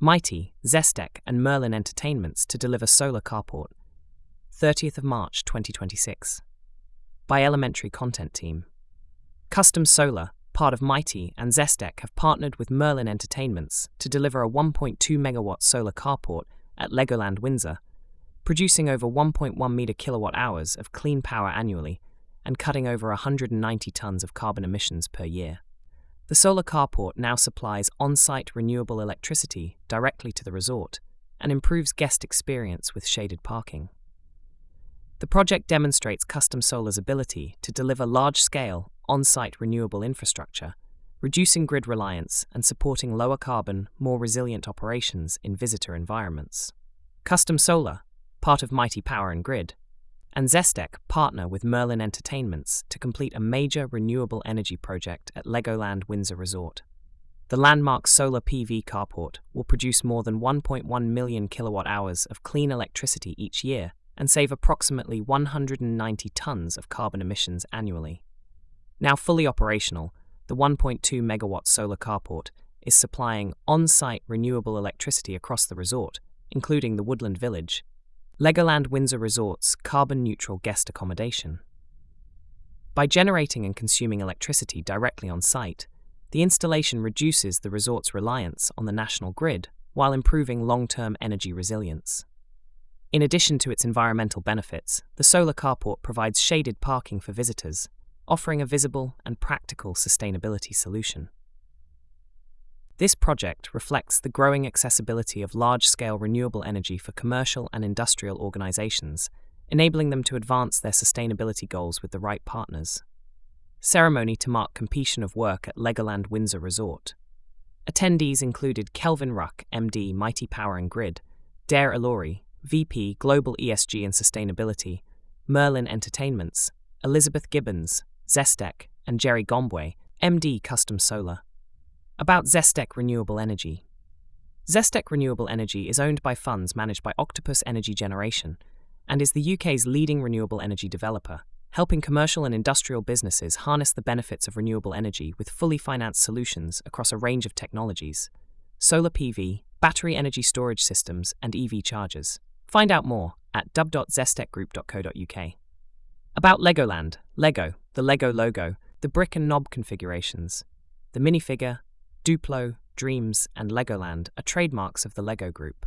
Mighty, Zestec, and Merlin Entertainments to deliver solar carport. 30th of March 2026. By Elementary Content Team. Custom Solar, part of Mighty, and Zestec have partnered with Merlin Entertainments to deliver a 1.2 megawatt solar carport at Legoland Windsor, producing over 1.1 meter kilowatt hours of clean power annually and cutting over 190 tons of carbon emissions per year. The solar carport now supplies on-site renewable electricity directly to the resort and improves guest experience with shaded parking. The project demonstrates Custom Solar's ability to deliver large-scale, on-site renewable infrastructure, reducing grid reliance and supporting lower carbon, more resilient operations in visitor environments. Custom Solar, part of Mighty Power and Grid, and Zestec partner with Merlin Entertainments to complete a major renewable energy project at Legoland Windsor Resort. The landmark solar PV carport will produce more than 1.1 million kilowatt hours of clean electricity each year and save approximately 190 tons of carbon emissions annually. Now fully operational, the 1.2 megawatt solar carport is supplying on-site renewable electricity across the resort, including the Woodland Village, Legoland Windsor Resort's carbon-neutral guest accommodation. By generating and consuming electricity directly on site, the installation reduces the resort's reliance on the national grid while improving long-term energy resilience. In addition to its environmental benefits, the solar carport provides shaded parking for visitors, offering a visible and practical sustainability solution. This project reflects the growing accessibility of large-scale renewable energy for commercial and industrial organizations, enabling them to advance their sustainability goals with the right partners. Ceremony to mark completion of work at Legoland Windsor Resort. Attendees included Kelvin Ruck, MD, Mighty Power and Grid, Dare Ilori, VP, Global ESG and Sustainability, Merlin Entertainments, Elizabeth Gibbons, Zestec, and Jerry Gombwe, MD, Custom Solar. About Zestec Renewable Energy. Zestec Renewable Energy is owned by funds managed by Octopus Energy Generation and is the UK's leading renewable energy developer, helping commercial and industrial businesses harness the benefits of renewable energy with fully financed solutions across a range of technologies: solar PV, battery energy storage systems, and EV chargers. Find out more at dub.zestecgroup.co.uk. About Legoland, Lego, the Lego logo, the brick and knob configurations, the minifigure, Duplo, Dreams, and Legoland are trademarks of the Lego Group.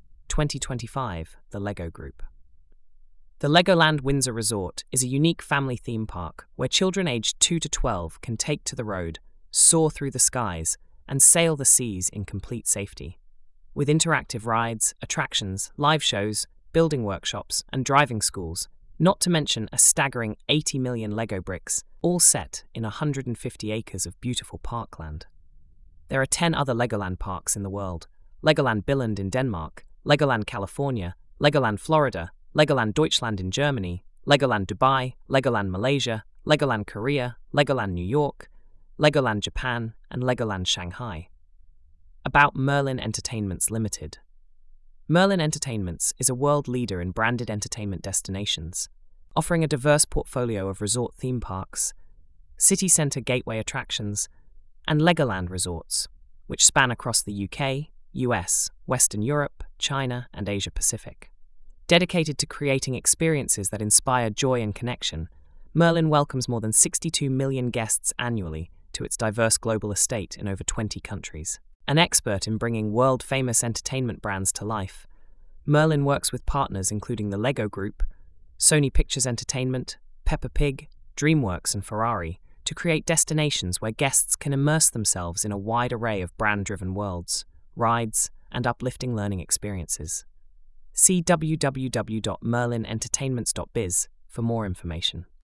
2025, the Lego Group. The Legoland Windsor Resort is a unique family theme park where children aged 2 to 12 can take to the road, soar through the skies, and sail the seas in complete safety. With interactive rides, attractions, live shows, building workshops, and driving schools, not to mention a staggering 80 million Lego bricks, all set in 150 acres of beautiful parkland. There are 10 other Legoland parks in the world: Legoland Billund in Denmark, Legoland California, Legoland Florida, Legoland Deutschland in Germany, Legoland Dubai, Legoland Malaysia, Legoland Korea, Legoland New York, Legoland Japan, and Legoland Shanghai. About Merlin Entertainments Limited. Merlin Entertainments is a world leader in branded entertainment destinations, offering a diverse portfolio of resort theme parks, city centre gateway attractions, and Legoland resorts, which span across the UK, US, Western Europe, China, and Asia Pacific. Dedicated to creating experiences that inspire joy and connection, Merlin welcomes more than 62 million guests annually to its diverse global estate in over 20 countries. An expert in bringing world-famous entertainment brands to life, Merlin works with partners including the Lego Group, Sony Pictures Entertainment, Peppa Pig, DreamWorks, and Ferrari to create destinations where guests can immerse themselves in a wide array of brand-driven worlds, rides, and uplifting learning experiences. See www.merlinentertainments.biz for more information.